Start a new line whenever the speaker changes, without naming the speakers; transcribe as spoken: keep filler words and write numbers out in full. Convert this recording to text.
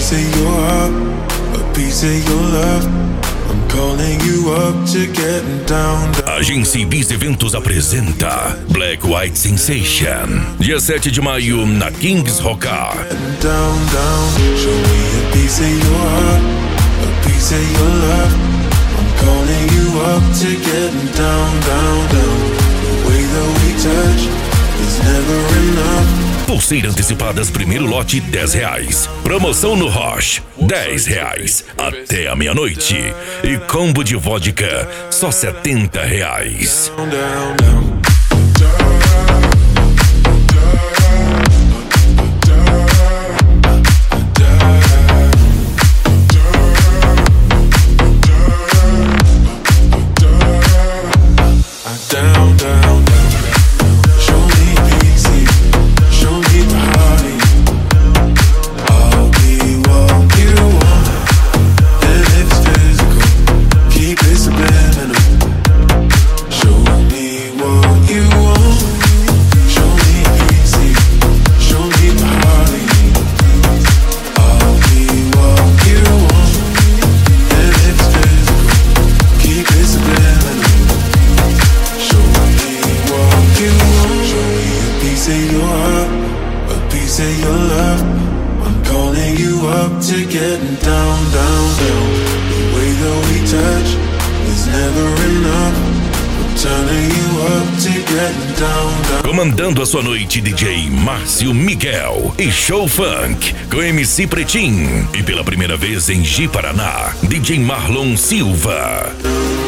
piece of your heart, a piece of your love. I'm calling you up to getting down, down.
Agência Ibiza Eventos apresenta Black White Sensation, dia sete de maio na Kings Rockar.
Down, down. Show me a piece of your heart, a piece of your love. I'm calling you up to getting down, down, down. The way that we touch is never enough.
Pulseira antecipadas primeiro lote dez reais. Promoção no Roche dez reais até a meia-noite. E combo de vodka só setenta reais.
Down, down, down. Down, down, down. Show me easy, show me body. I'll be what you want, and it's physical. Keep it subliminal. Show me what you want. Show me easy, show me body. I'll be what you want, and it's physical. Keep it subliminal. Show me what you want. Show me a piece of your heart, a piece of your love. I'm calling you up to getting down, down, down. The way that we touch is never enough. I'm turning you up to getting down, down.
Comandando a sua noite, D J Márcio Miguel e Show Funk com M C Pretinho. E pela primeira vez em Ji Paraná, D J Marlon Silva.